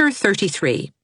Chapter 33.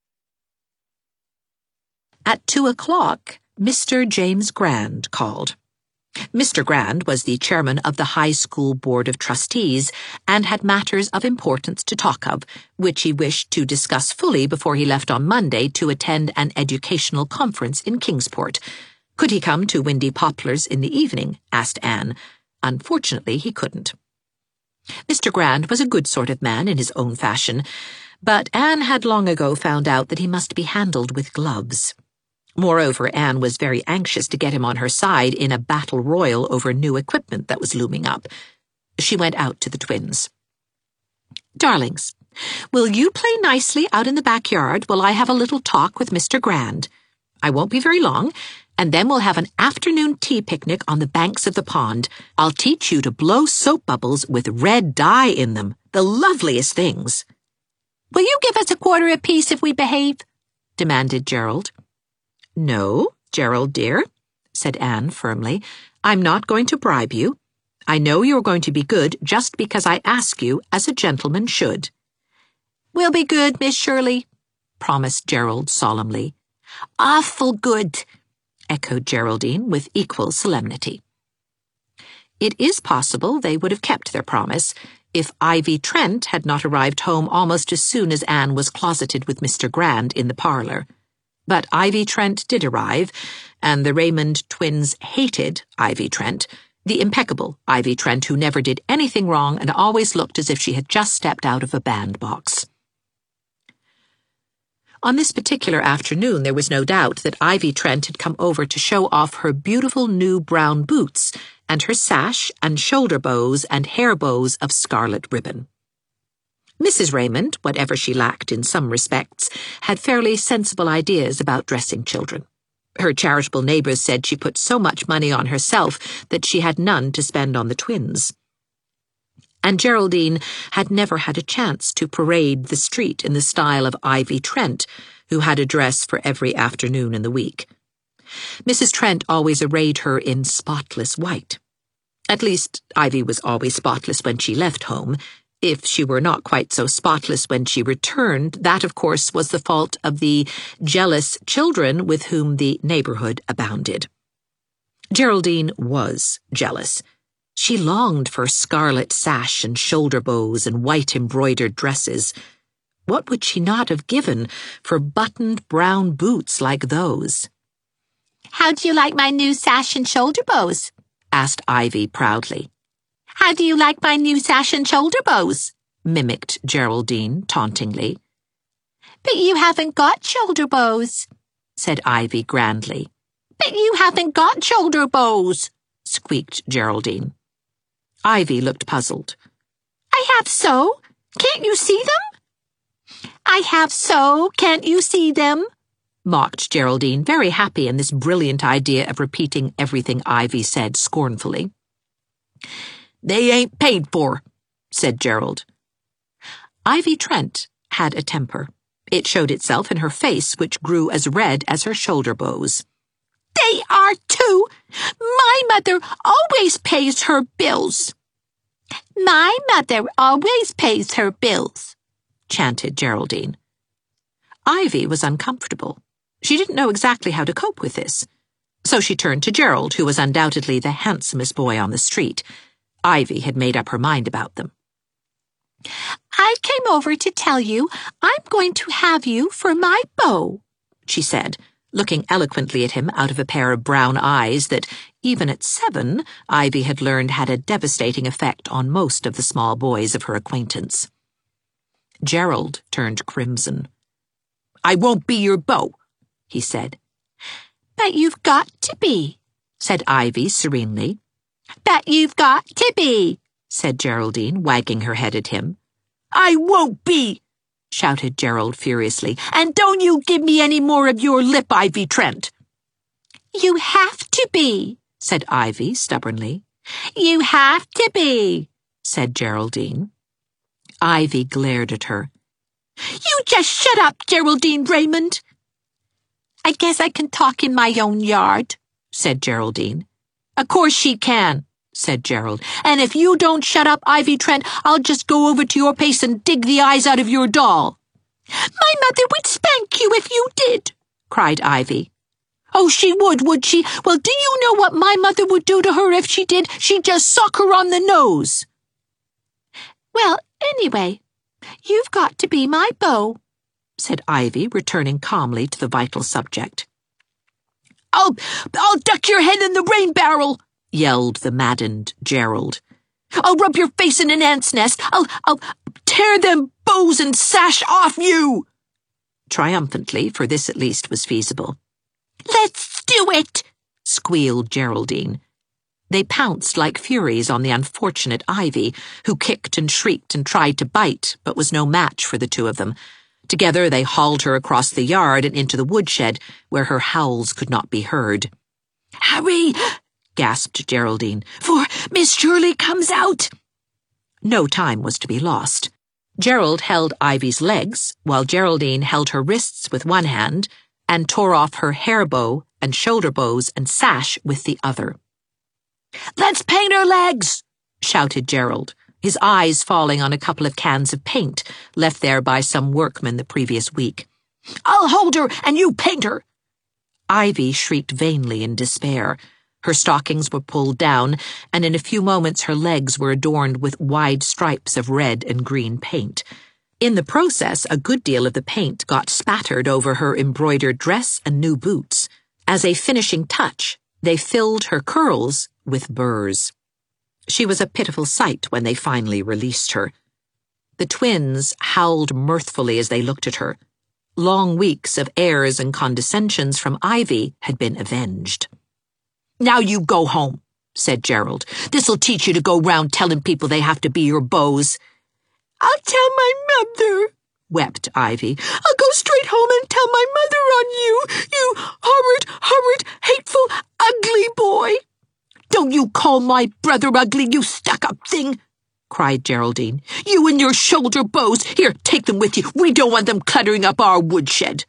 At 2:00, Mr. James Grand called. Mr. Grand was the chairman of the high school board of trustees and had matters of importance to talk of, which he wished to discuss fully before he left on Monday to attend an educational conference in Kingsport. Could he come to Windy Poplars in the evening? Asked Anne. Unfortunately, he couldn't. Mr. Grand was a good sort of man in his own fashion, but Anne had long ago found out that he must be handled with gloves. Moreover, Anne was very anxious to get him on her side in a battle royal over new equipment that was looming up. She went out to the twins. "Darlings, will you play nicely out in the backyard while I have a little talk with Mr. Grand? I won't be very long, and then we'll have an afternoon tea picnic on the banks of the pond. I'll teach you to blow soap bubbles with red dye in them, the loveliest things." "Will you give us a quarter apiece if we behave?" demanded Gerald. "No, Gerald dear," said Anne firmly. "I'm not going to bribe you. I know you're going to be good just because I ask you as a gentleman should." "We'll be good, Miss Shirley," promised Gerald solemnly. "Awful good," echoed Geraldine with equal solemnity. It is possible they would have kept their promise if Ivy Trent had not arrived home almost as soon as Anne was closeted with Mr. Grand in the parlor. But Ivy Trent did arrive, and the Raymond twins hated Ivy Trent, the impeccable Ivy Trent who never did anything wrong and always looked as if she had just stepped out of a bandbox. On this particular afternoon, there was no doubt that Ivy Trent had come over to show off her beautiful new brown boots and her sash and shoulder bows and hair bows of scarlet ribbon. Mrs. Raymond, whatever she lacked in some respects, had fairly sensible ideas about dressing children. Her charitable neighbors said she put so much money on herself that she had none to spend on the twins. And Geraldine had never had a chance to parade the street in the style of Ivy Trent, who had a dress for every afternoon in the week. Mrs. Trent always arrayed her in spotless white. At least, Ivy was always spotless when she left home. If she were not quite so spotless when she returned, that, of course, was the fault of the jealous children with whom the neighborhood abounded. Geraldine was jealous. She longed for scarlet sash and shoulder bows and white embroidered dresses. What would she not have given for buttoned brown boots like those? "How do you like my new sash and shoulder bows?" asked Ivy proudly. "How do you like my new sash and shoulder bows?" mimicked Geraldine tauntingly. "But you haven't got shoulder bows," said Ivy grandly. "But you haven't got shoulder bows," squeaked Geraldine. Ivy looked puzzled. "I have so. Can't you see them?" "I have so. Can't you see them?" mocked Geraldine, very happy in this brilliant idea of repeating everything Ivy said scornfully. "They ain't paid for," said Gerald. Ivy Trent had a temper. It showed itself in her face, which grew as red as her shoulder bows. "They are too. My mother always pays her bills." "My mother always pays her bills," chanted Geraldine. Ivy was uncomfortable. She didn't know exactly how to cope with this. So she turned to Gerald, who was undoubtedly the handsomest boy on the street. Ivy had made up her mind about them. "I came over to tell you I'm going to have you for my beau," she said, looking eloquently at him out of a pair of brown eyes that, even at 7, Ivy had learned had a devastating effect on most of the small boys of her acquaintance. Gerald turned crimson. "I won't be your beau," he said. "But you've got to be," said Ivy serenely. "But you've got to be," said Geraldine, wagging her head at him. "I won't be," shouted Gerald furiously, "and don't you give me any more of your lip, Ivy Trent." "You have to be," said Ivy stubbornly. "You have to be," said Geraldine. Ivy glared at her. "You just shut up, Geraldine Raymond." "I guess I can talk in my own yard," said Geraldine. "Of course she can," said Gerald. "And if you don't shut up, Ivy Trent, I'll just go over to your place and dig the eyes out of your doll." My mother would spank you if you did, cried Ivy. Oh, she would she? Well, do you know what my mother would do to her if she did? She'd just sock her on the nose. Well, anyway, you've got to be my beau, said Ivy, returning calmly to the vital subject. I'll duck your head in the rain barrel, yelled the maddened Gerald. I'll rub your face in an ant's nest. I'll tear them bows and sash off you. Triumphantly, for this at least was feasible. Let's do it, squealed Geraldine. They pounced like furies on the unfortunate Ivy, who kicked and shrieked and tried to bite, but was no match for the two of them. Together they hauled her across the yard and into the woodshed, where her howls could not be heard. Hurry, gasped Geraldine, for Miss Shirley comes out. No time was to be lost. Gerald held Ivy's legs, while Geraldine held her wrists with one hand and tore off her hair bow and shoulder bows and sash with the other. Let's paint her legs, shouted Gerald, his eyes falling on a couple of cans of paint left there by some workman the previous week. I'll hold her and you paint her. Ivy shrieked vainly in despair. Her stockings were pulled down, and in a few moments her legs were adorned with wide stripes of red and green paint. In the process, a good deal of the paint got spattered over her embroidered dress and new boots. As a finishing touch, they filled her curls with burrs. She was a pitiful sight when they finally released her. The twins howled mirthfully as they looked at her. Long weeks of airs and condescensions from Ivy had been avenged. Now you go home, said Gerald. This'll teach you to go round telling people they have to be your beaus. I'll tell my mother, wept Ivy. I'll go straight home and tell my mother on you, you horrid, hateful, ugly boy. Don't you call my brother ugly, you stuck-up thing, cried Geraldine. You and your shoulder bows. Here, take them with you. We don't want them cluttering up our woodshed.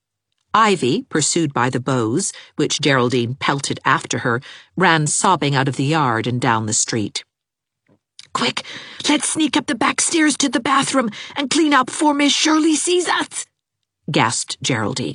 Ivy, pursued by the bows, which Geraldine pelted after her, ran sobbing out of the yard and down the street. Quick, let's sneak up the back stairs to the bathroom and clean up before Miss Shirley sees us, gasped Geraldine.